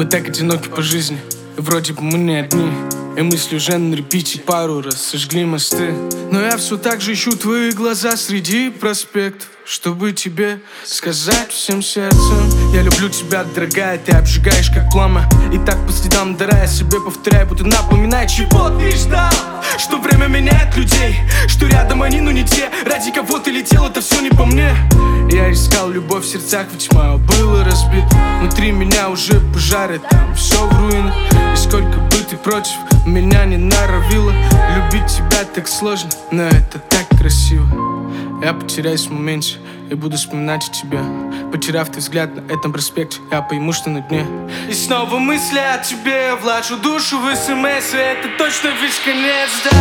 Мы так одиноки по жизни, и вроде бы мы не одни. И мысли уже на репите пару раз сожгли мосты. Но я все так же ищу твои глаза среди проспектов, чтобы тебе сказать всем сердцем: я люблю тебя, дорогая, ты обжигаешь как пламя. И так по следам дыра я себе повторяю, будто напоминай, чего ты ждал. Что время меняет людей, что рядом они, но не те. Ради кого ты летел, это все не по мне. Я искал любовь в сердцах, ведь мое было разбито. Внутри меня уже пожары, там все в руинах. И сколько бы ты против меня не норовила, любить тебя так сложно, но это так красиво. Я потеряюсь в моменте и буду вспоминать о тебе. Потеряв твой взгляд на этом проспекте, я пойму, что на дне. И снова мысли о тебе, я влажу душу в СМС, и это точно весь конец, да.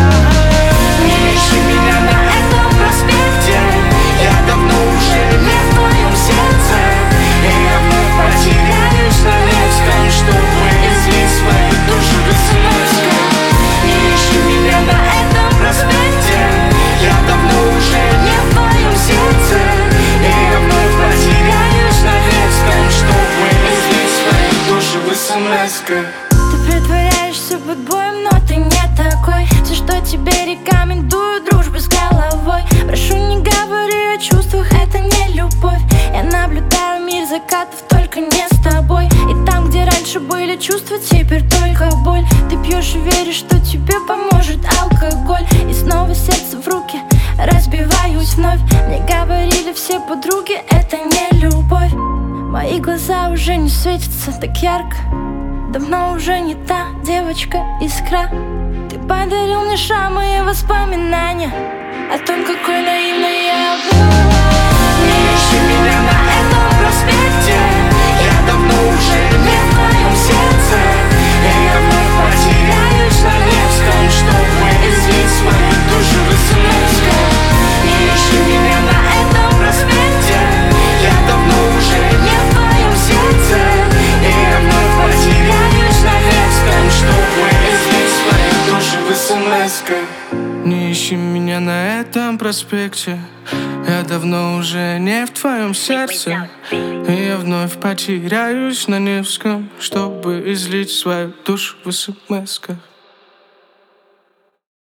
Не ищи меня на этом проспекте, я давно уже не в твоем сердце. И я вновь потеряюсь на Невском, чтобы излить свою душу в СМС. Не ищи меня на этом проспекте, я давно уже не в твоем сердце. И я вновь потеряюсь на Невском, чтобы излить свою душу в СМС. Ты притворяешься бэтбоем, но ты не такой. Все, что тебе рекомендую, дружбу с головой. Прошу, не говори о чувствах, это не любовь. Я наблюдаю мир закатов, только не с тобой. И там, где раньше были чувства, теперь только боль. Ты пьешь и веришь, что тебе поможет алкоголь. И снова сердце в руки, разбиваюсь вновь. Мне говорили все подруги, это не любовь. Мои глаза уже не светятся так ярко. Давно уже не та девочка-искра. Ты подарил мне шрамы и воспоминания о том, какой наивной я была. Не ищи меня на этом проспекте, я давно уже не в твоем сердце. И я вновь потеряюсь на Невском, чтобы излить свою душу в СМС. Не ищи меня на этом проспекте, я давно уже не в твоем сердце. И я вновь потеряюсь на Невском, чтобы излить свою душу в СМС. Не ищи меня на этом проспекте, я давно уже не в твоем сердце. И я вновь потеряюсь на Невском, чтобы излить свою душу в СМС-ках.